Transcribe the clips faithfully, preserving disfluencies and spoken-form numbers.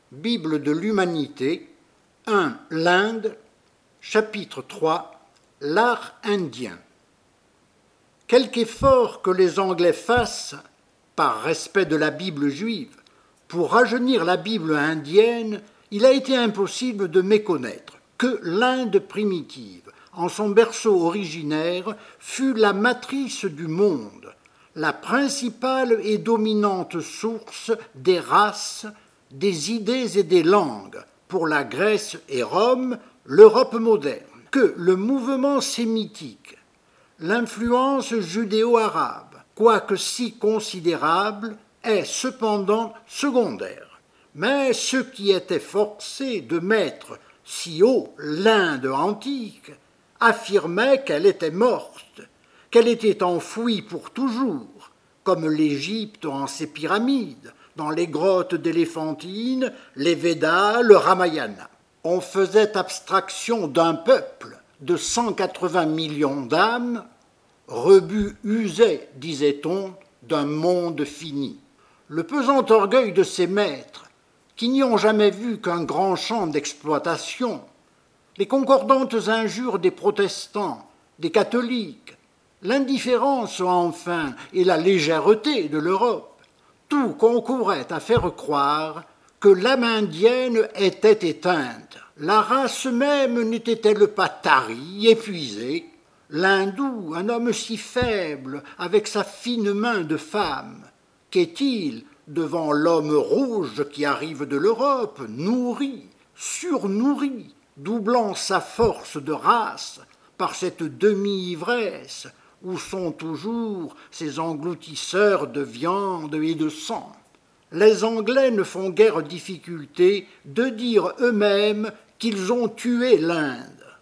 Bible de l'humanité, un. L'Inde, chapitre trois, l'art indien. Quelque effort que les Anglais fassent, par respect de la Bible juive, pour rajeunir la Bible indienne, il a été impossible de méconnaître que l'Inde primitive, en son berceau originaire, fut la matrice du monde, la principale et dominante source des races, des idées et des langues, pour la Grèce et Rome, l'Europe moderne, que le mouvement sémitique, l'influence judéo-arabe, quoique si considérable, est cependant secondaire. Mais ceux qui étaient forcés de mettre si haut l'Inde antique affirmaient qu'elle était morte, qu'elle était enfouie pour toujours, comme l'Égypte en ses pyramides, dans les grottes d'Éléphantine, les Védas, le Ramayana. On faisait abstraction d'un peuple de cent quatre-vingts millions d'âmes, rebut usé, disait-on, d'un monde fini. Le pesant orgueil de ses maîtres, qui n'y ont jamais vu qu'un grand champ d'exploitation, les concordantes injures des protestants, des catholiques, l'indifférence enfin et la légèreté de l'Europe, tout concourait à faire croire que l'âme indienne était éteinte. La race même n'était-elle pas tarie, épuisée? L'hindou, un homme si faible, avec sa fine main de femme, qu'est-il devant l'homme rouge qui arrive de l'Europe, nourri, surnourri, doublant sa force de race par cette demi-ivresse où sont toujours ces engloutisseurs de viande et de sang? Les Anglais ne font guère difficulté de dire eux-mêmes qu'ils ont tué l'Inde.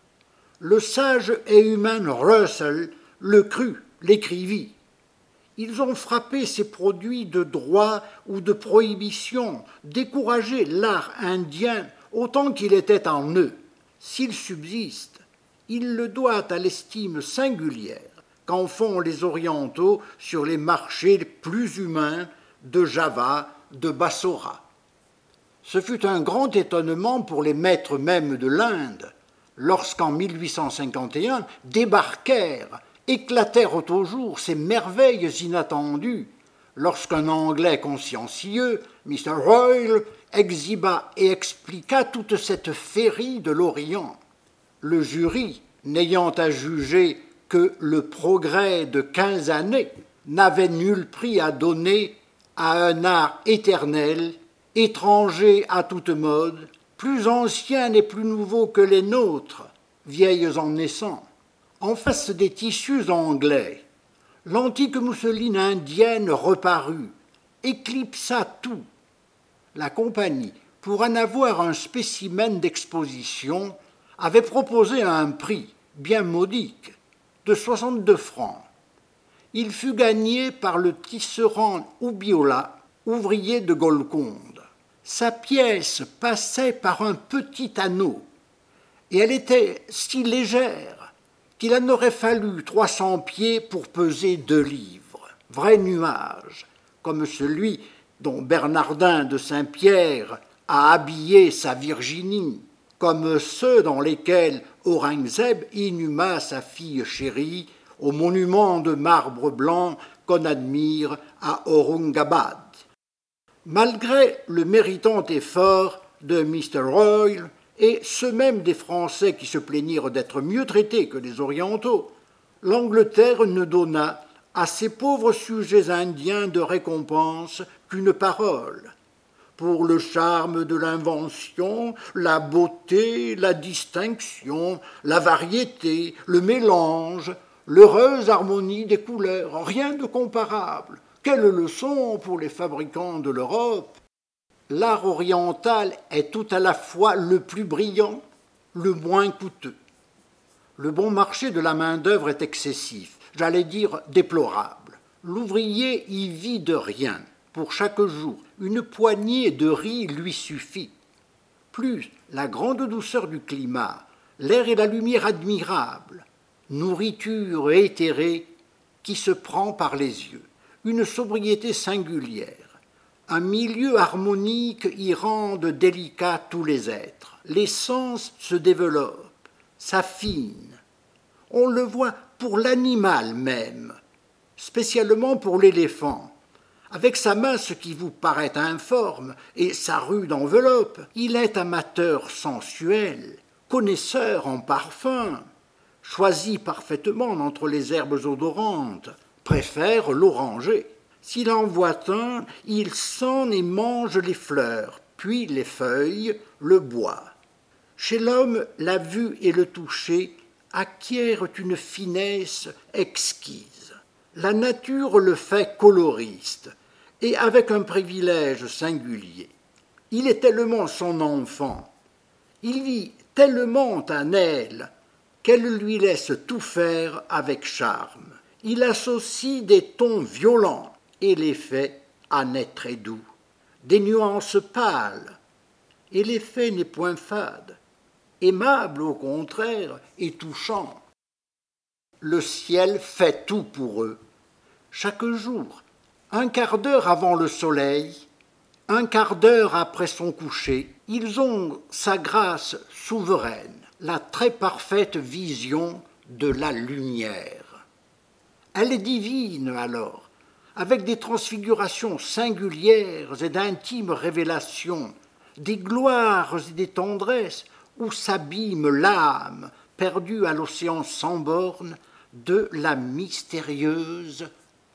Le sage et humain Russell le crut, l'écrivit. Ils ont frappé ces produits de droit ou de prohibition, découragé l'art indien autant qu'il était en eux. S'il subsiste, il le doit à l'estime singulière qu'en font les orientaux sur les marchés plus humains de Java, de Bassora. Ce fut un grand étonnement pour les maîtres mêmes de l'Inde, lorsqu'en mille huit cent cinquante et un débarquèrent, éclatèrent au jour ces merveilles inattendues, lorsqu'un Anglais consciencieux, mister Royle, exhiba et expliqua toute cette féerie de l'Orient. Le jury, n'ayant à juger que le progrès de quinze années, n'avait nul prix à donner à un art éternel, étranger à toute mode, plus ancien et plus nouveau que les nôtres, vieilles en naissant. En face des tissus anglais, l'antique mousseline indienne reparut, éclipsa tout. La compagnie, pour en avoir un spécimen d'exposition, avait proposé un prix, bien modique, de soixante-deux francs. Il fut gagné par le tisserand Ubiola, ouvrier de Golconde. Sa pièce passait par un petit anneau, et elle était si légère qu'il en aurait fallu trois cents pieds pour peser deux livres. Vrai nuage, comme celui dont Bernardin de Saint-Pierre a habillé sa Virginie, comme ceux dans lesquels Aurangzeb inhuma sa fille chérie au monument de marbre blanc qu'on admire à Aurangabad. Malgré le méritant effort de mister Royle et ceux même des Français qui se plaignirent d'être mieux traités que les Orientaux, l'Angleterre ne donna à ces pauvres sujets indiens de récompense qu'une parole. Pour le charme de l'invention, la beauté, la distinction, la variété, le mélange, l'heureuse harmonie des couleurs, rien de comparable. Quelle leçon pour les fabricants de l'Europe! L'art oriental est tout à la fois le plus brillant, le moins coûteux. Le bon marché de la main-d'œuvre est excessif, j'allais dire déplorable. L'ouvrier y vit de rien. Pour chaque jour, une poignée de riz lui suffit. Plus la grande douceur du climat, l'air et la lumière admirables, nourriture éthérée qui se prend par les yeux, une sobriété singulière, Un milieu harmonique y rende délicats tous les êtres. Les sens se développent, s'affinent. On le voit pour l'animal même, spécialement pour l'éléphant. Avec sa main, ce qui vous paraît informe, et sa rude enveloppe, il est amateur sensuel, connaisseur en parfums, choisit parfaitement entre les herbes odorantes, préfère l'oranger. S'il en voit un, il sent et mange les fleurs, puis les feuilles, le bois. Chez l'homme, la vue et le toucher acquièrent une finesse exquise. La nature le fait coloriste, et avec un privilège singulier. Il est tellement son enfant, il vit tellement en elle, qu'elle lui laisse tout faire avec charme. Il associe des tons violents et les fait ânes très doux, des nuances pâles, et l'effet n'est point fade, aimable au contraire et touchant. Le ciel fait tout pour eux. Chaque jour, un quart d'heure avant le soleil, un quart d'heure après son coucher, ils ont sa grâce souveraine, la très parfaite vision de la lumière. Elle est divine alors, avec des transfigurations singulières et d'intimes révélations, des gloires et des tendresses où s'abîme l'âme perdue à l'océan sans bornes de la mystérieuse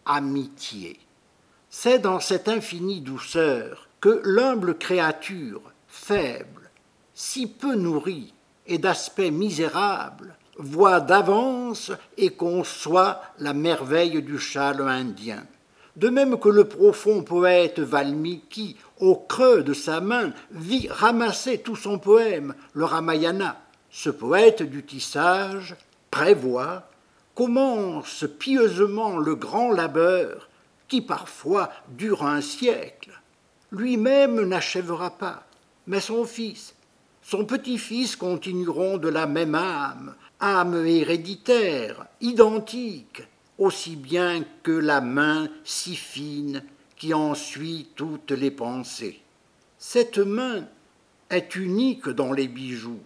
amitié. C'est dans cette infinie douceur que l'humble créature, faible, si peu nourrie et d'aspect misérable, voit d'avance et conçoit la merveille du châle indien. De même que le profond poète Valmiki, au creux de sa main, vit ramasser tout son poème, le Ramayana. Ce poète du tissage prévoit, commence pieusement le grand labeur qui parfois dure un siècle. Lui-même n'achèvera pas, mais son fils, son petit-fils continueront de la même âme, âme héréditaire, identique, aussi bien que la main si fine qui en suit toutes les pensées. Cette main est unique dans les bijoux,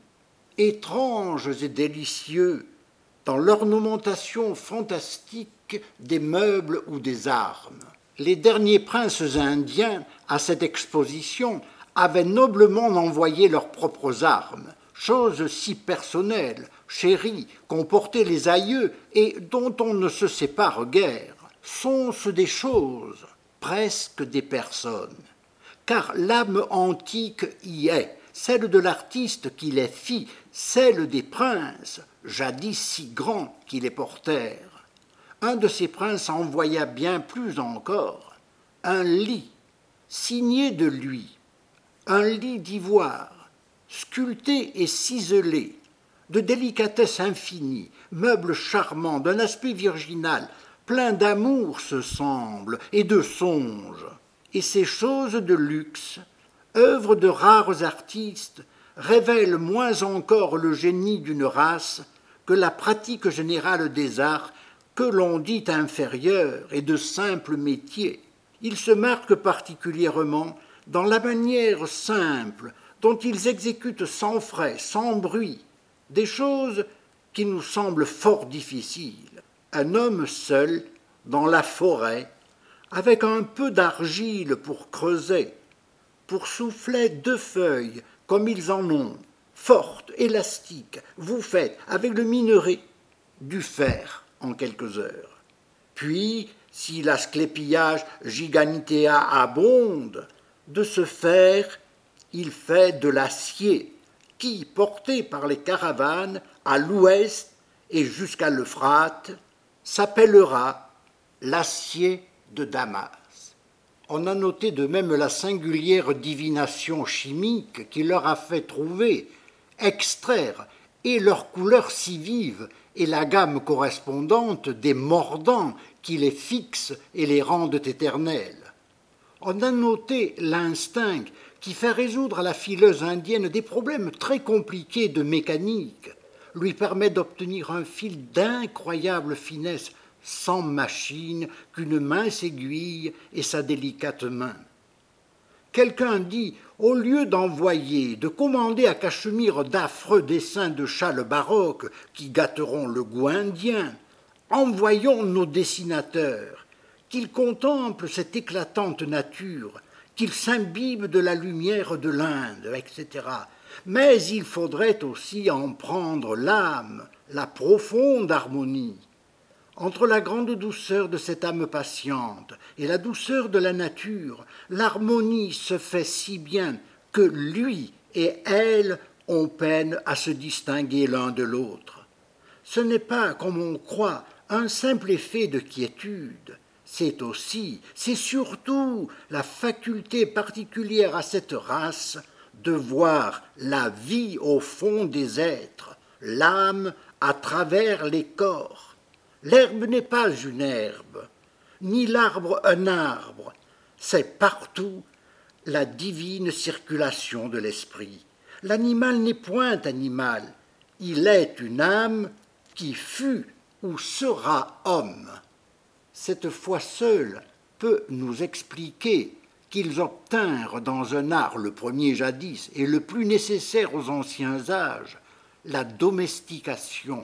étranges et délicieux, dans l'ornementation fantastique des meubles ou des armes. Les derniers princes indiens, à cette exposition, avaient noblement envoyé leurs propres armes, chose si personnelle, chérie, qu'ont porté les aïeux et dont on ne se sépare guère. Sont-ce des choses, presque des personnes, car l'âme antique y est, celle de l'artiste qui les fit, celle des princes, jadis si grands qui les portèrent. Un de ces princes envoya bien plus encore, un lit, signé de lui, un lit d'ivoire, sculpté et ciselé, de délicatesse infinie, meuble charmant, d'un aspect virginal, plein d'amour ce semble, et de songe. Et ces choses de luxe, œuvres de rares artistes, révèlent moins encore le génie d'une race que la pratique générale des arts que l'on dit inférieurs et de simples métiers. Ils se marquent particulièrement dans la manière simple dont ils exécutent sans frais, sans bruit, des choses qui nous semblent fort difficiles. Un homme seul, dans la forêt, avec un peu d'argile pour creuser, pour souffler deux feuilles, comme ils en ont, fortes, élastiques, vous faites, avec le minerai, du fer en quelques heures. Puis, si l'asclépillage giganitea abonde, de ce fer, il fait de l'acier, qui, porté par les caravanes à l'ouest et jusqu'à l'Euphrate, s'appellera l'acier de Damas. On a noté de même la singulière divination chimique qui leur a fait trouver, extraire, et leur couleur si vive et la gamme correspondante des mordants qui les fixent et les rendent éternels. On a noté l'instinct qui fait résoudre à la fileuse indienne des problèmes très compliqués de mécanique, lui permet d'obtenir un fil d'incroyable finesse sans machine qu'une mince aiguille et sa délicate main. Quelqu'un dit, au lieu d'envoyer, de commander à Cachemire d'affreux dessins de châles baroques qui gâteront le goût indien, envoyons nos dessinateurs, qu'ils contemplent cette éclatante nature, qu'ils s'imbibent de la lumière de l'Inde, et cetera. Mais il faudrait aussi en prendre l'âme, la profonde harmonie. Entre la grande douceur de cette âme patiente et la douceur de la nature, l'harmonie se fait si bien que lui et elle ont peine à se distinguer l'un de l'autre. Ce n'est pas, comme on croit, un simple effet de quiétude. C'est aussi, c'est surtout la faculté particulière à cette race de voir la vie au fond des êtres, l'âme à travers les corps. L'herbe n'est pas une herbe, ni l'arbre un arbre, c'est partout la divine circulation de l'esprit. L'animal n'est point animal, il est une âme qui fut ou sera homme. Cette foi seule peut nous expliquer qu'ils obtinrent dans un art le premier jadis et le plus nécessaire aux anciens âges, la domestication,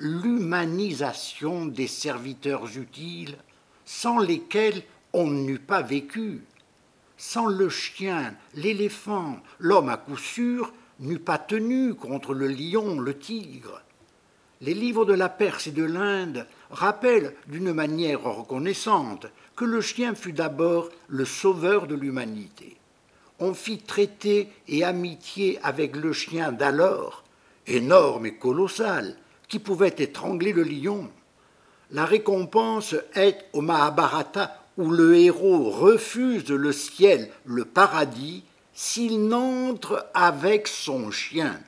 l'humanisation des serviteurs utiles, sans lesquels on n'eût pas vécu. Sans le chien, l'éléphant, l'homme à coup sûr n'eût pas tenu contre le lion, le tigre. Les livres de la Perse et de l'Inde rappellent d'une manière reconnaissante que le chien fut d'abord le sauveur de l'humanité. On fit traité et amitié avec le chien d'alors, énorme et colossal, qui pouvait étrangler le lion. La récompense est au Mahabharata où le héros refuse le ciel, le paradis, s'il n'entre avec son chien.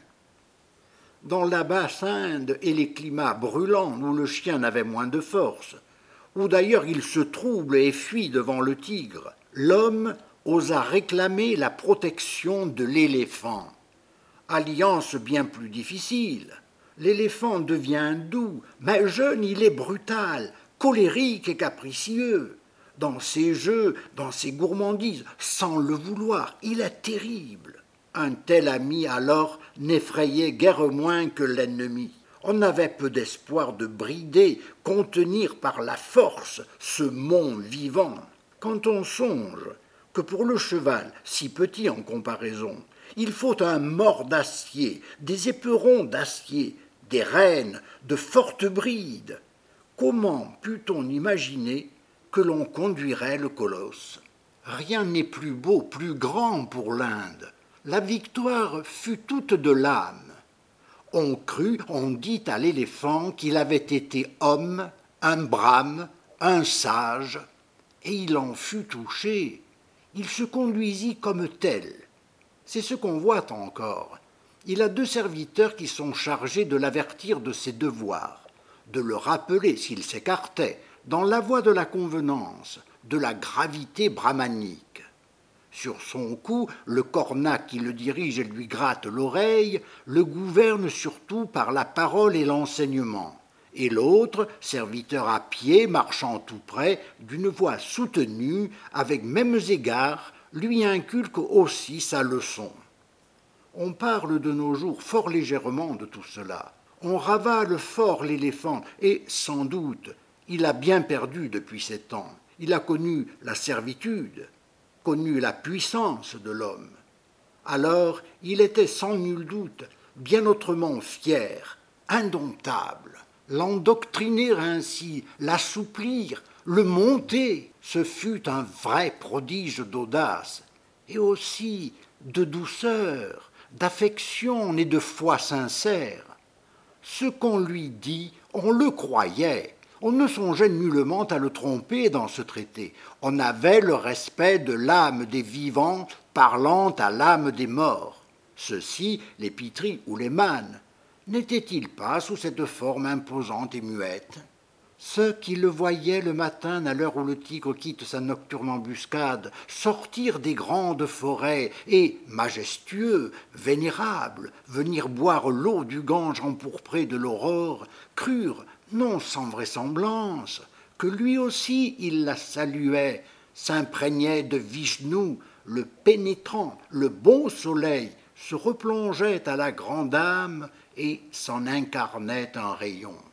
Dans la basse Inde et les climats brûlants où le chien n'avait moins de force, où d'ailleurs il se trouble et fuit devant le tigre, l'homme osa réclamer la protection de l'éléphant. Alliance bien plus difficile. L'éléphant devient doux, mais jeune il est brutal, colérique et capricieux. Dans ses jeux, dans ses gourmandises, sans le vouloir, il est terrible. Un tel ami alors n'effrayait guère moins que l'ennemi. On avait peu d'espoir de brider, contenir par la force ce mont vivant. Quand on songe que pour le cheval, si petit en comparaison, il faut un mors d'acier, des éperons d'acier, des rênes, de fortes brides. Comment put-on imaginer que l'on conduirait le colosse? Rien n'est plus beau, plus grand pour l'Inde. La victoire fut toute de l'âme. On crut, on dit à l'éléphant qu'il avait été homme, un brahme, un sage, et il en fut touché. Il se conduisit comme tel. C'est ce qu'on voit encore. Il a deux serviteurs qui sont chargés de l'avertir de ses devoirs, de le rappeler, s'il s'écartait, dans la voie de la convenance, de la gravité brahmanique. Sur son cou, le cornac qui le dirige et lui gratte l'oreille le gouverne surtout par la parole et l'enseignement, et l'autre, serviteur à pied, marchant tout près, d'une voix soutenue, avec mêmes égards, lui inculque aussi sa leçon. On parle de nos jours fort légèrement de tout cela. On ravale fort l'éléphant, et sans doute, il a bien perdu depuis ces temps. Il a connu la servitude, connu la puissance de l'homme. Alors, il était sans nul doute bien autrement fier, indomptable. L'endoctriner ainsi, l'assouplir, le monter, ce fut un vrai prodige d'audace, et aussi de douceur, d'affection et de foi sincère. Ce qu'on lui dit, on le croyait. On ne songeait nullement à le tromper dans ce traité. On avait le respect de l'âme des vivants parlant à l'âme des morts. Ceux-ci, les pitris ou les mânes, n'étaient-ils pas sous cette forme imposante et muette? Ceux qui le voyaient le matin à l'heure où le tigre quitte sa nocturne embuscade, sortir des grandes forêts et, majestueux, vénérables, venir boire l'eau du Gange empourprée de l'aurore, crurent, non sans vraisemblance, que lui aussi il la saluait, s'imprégnait de Vishnu, le pénétrant, le bon soleil se replongeait à la grande âme et s'en incarnait un rayon.